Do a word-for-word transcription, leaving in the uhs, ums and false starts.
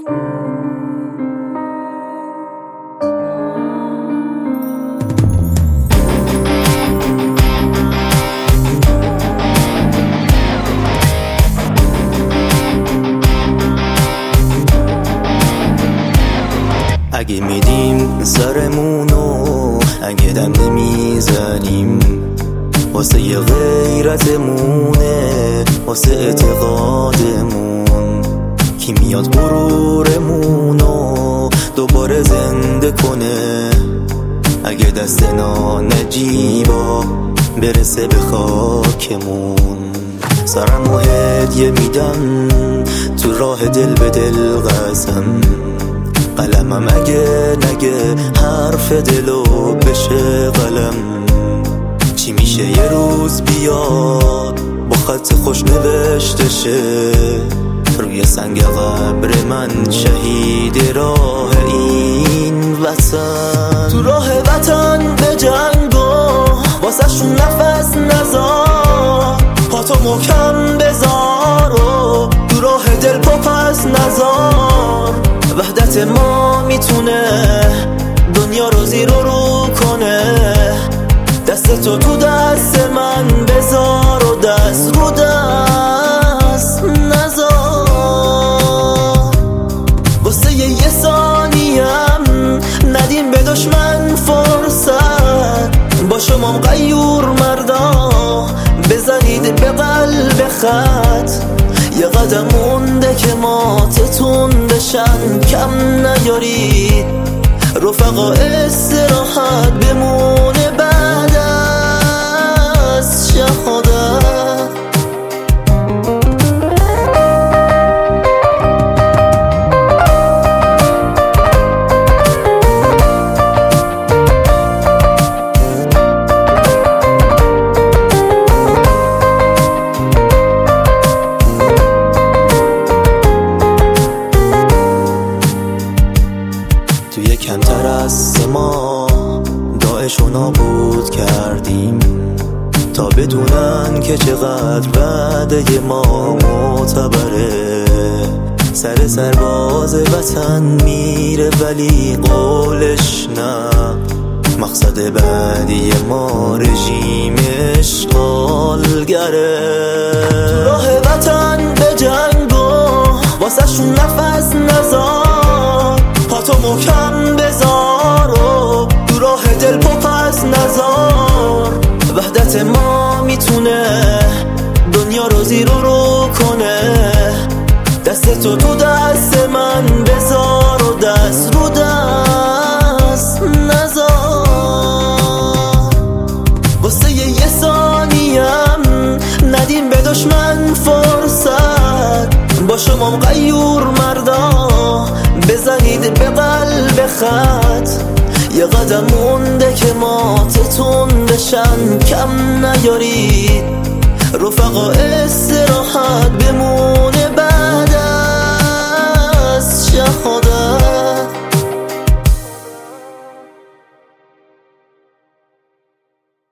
اگه میدیم سرمونو، اگه دم نمیزنیم، واسه یه غیرتمونه، واسه اعتقادمون. کی میاد غرورمونو دوباره زنده کنه؟ اگه دست نجیبا برسه به خاکمون. سرمو هدیه میدم تو راه دل به دل قسم، قلمم اگه نگه حرف دلو بشه قلم. چی میشه یه روز بیاد با خط خوش نوشته شه روی سنگ قبر من، شهید راه این وطن. تو راه وطن به جنگو واسه شون نفس نزار، پاتو محکم بذار و تو راه دل پا پس نزار. وحدت ما میتونه دنیا رو زیر و رو کنه، دست تو تو دست من بذار و دست رو دست نذار. واسه یه ثانیم ندیم به دشمن فرصت، با شما غیور مردا بزنید به قلب خط. یه قدم مونده که ماتتون بشن، کم نیارید رفقا استراحت بمونه بعد از شهادت. توی کمتر از ما داعشو نابود کردیم، تا بدونن که چقدر وعده ما معتبره. سر سرباز وطن میره ولی قولش نه، مقصد بعدی ما رژیم اشغالگره. تو راه وطن به جنگو واسه شون نفس نزار، پاتو محکم بذار و تو راه دل پا پس نزار. وحدت ما میتونه دنیا رو زیر و رو کنه، دست تو تو دست من بذار و دست رو دست نذار. واسه یه ثانیم ندیم به دشمن فرصت، با شما غیور مردا بزنید به قلب خط. یه قدم مونده که ماتتون بشن، کم نیارید رفقا استراحت بمونه.